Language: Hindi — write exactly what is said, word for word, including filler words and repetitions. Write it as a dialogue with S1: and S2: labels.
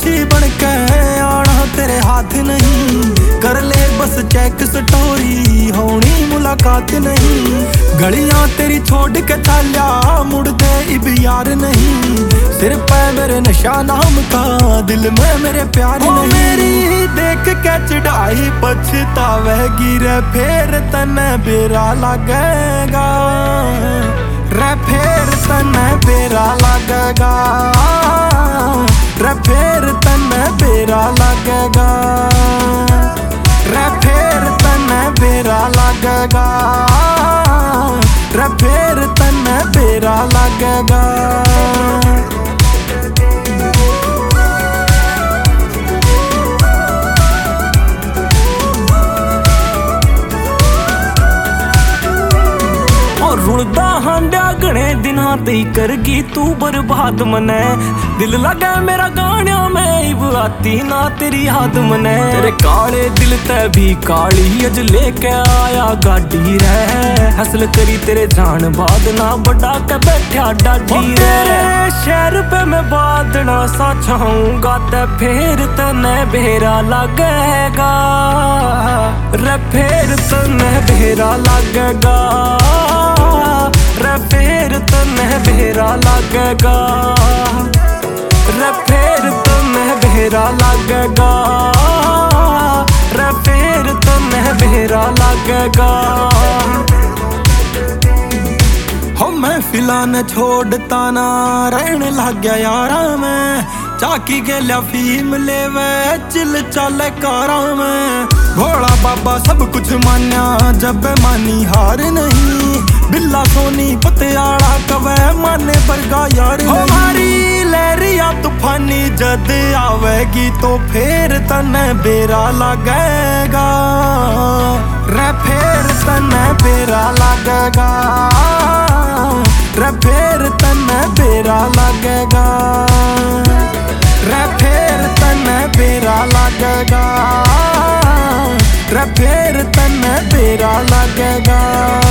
S1: पंछी बनके आना तेरे हाथ नहीं, कर ले बस चेक स्टोरी होनी मुलाकात नहीं। गलियां तेरी छोड़ के चाल्या मुड़ दे इब यार नहीं, सिर पे मेरे नशा नाम का दिल में मेरे प्यार नहीं। मेरी देख के चढ़ाई पछतावेगी रे फिर तने बेरा लगेगा, रे फिर तने बेरा लगेगा, रे फिर तने बेरा लगेगा, रे फिर तने बेरा लगेगा, रे फिर तने बेरा लगेगा। रुड़दा हांडा घने दिना तेई करगी तू बर्बाद मने, दिल लगे मेरा गाणिया में इब आती ना तेरी याद मने। तेरे काले दिल ते भी काली अज लेके आया गाड़ी रे, हसल करी तेरे जान बाद ना बड़ा के बैठा डाडी रे। शहर पे मैं बादना सा चाहूंगा ते फिर तने बेरा लगेगा, रे फिर तने बेरा लगेगा, रे फिर तने बेरा लगेगा, रे फिर तने बेरा लगेगा, रे फिर तने बेरा लगेगा। हो मैं फिलहाल छोड़ता ना रहने लग गया यारा में, चाकी के लिया फीम लेवे चिल चले कारा में। भोला बाबा सब कुछ मान्या जब मानी हार नहीं, बिल्ला सोनी पतियाड़ा कवे माने बरगा यार। हमारी लहरिया तूफानी जद आवेगी तो फिर तने बेरा लगेगा, रे फिर तने बेरा लगेगा, रे फिर तने बेरा लगेगा, रे फिर तने बेरा लगेगा, रे फिर तने बेरा लगेगा।